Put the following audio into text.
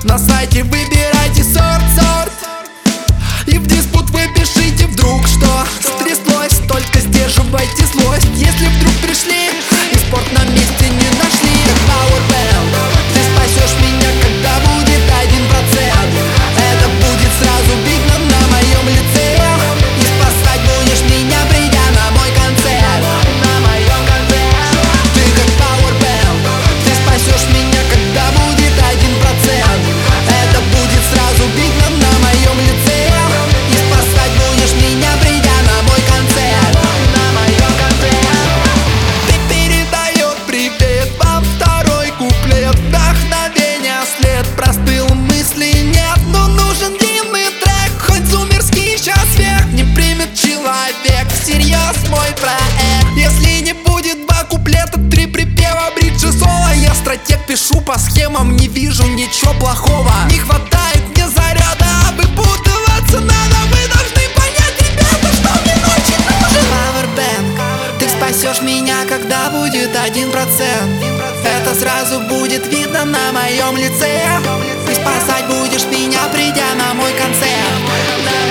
На сайте выбирайте сорт. И в диспут вы пишите вдруг, что стряслось. Только сдерживайте злость, если вдруг пришли и спорт на месте не нашли. Как Powerband, ты спасешь меня, когда будет 1%. Это будет сразу видно на моем лице. И спасать будешь меня, придя на мой концерт. На моем концерте. Ты как Powerband, ты спасешь меня, когда будет 1%. Это будет сразу видно на моем лице. И спасать будешь меня, придя на мой концерт. На моем концерте. Ты передает привет вам второй куплет. Вдохновение след простыл, мысли нет. Но нужен длинный трек, хоть зумерский сейчас век. Не примет человек всерьез мой проект. Если не будет 2 куплета, 3 припева, бриджи, соло. Я стратег, пишу по схемам, не вижу ничего плохого. Не хватает мне заряда, а выпутываться надо. Вы должны понять, ребята, что мне очень нужен Powerbank. Ты спасешь меня, когда будет 1%. Это сразу будет видно на моем лице. Ты спасать будешь меня, придя на мой концерт.